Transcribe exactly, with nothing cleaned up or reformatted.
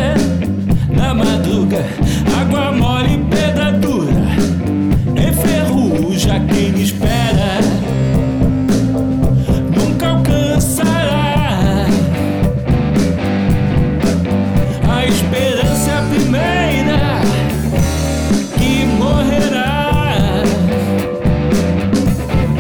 na madruga, água mole, pedra dura, enferruja quem lhes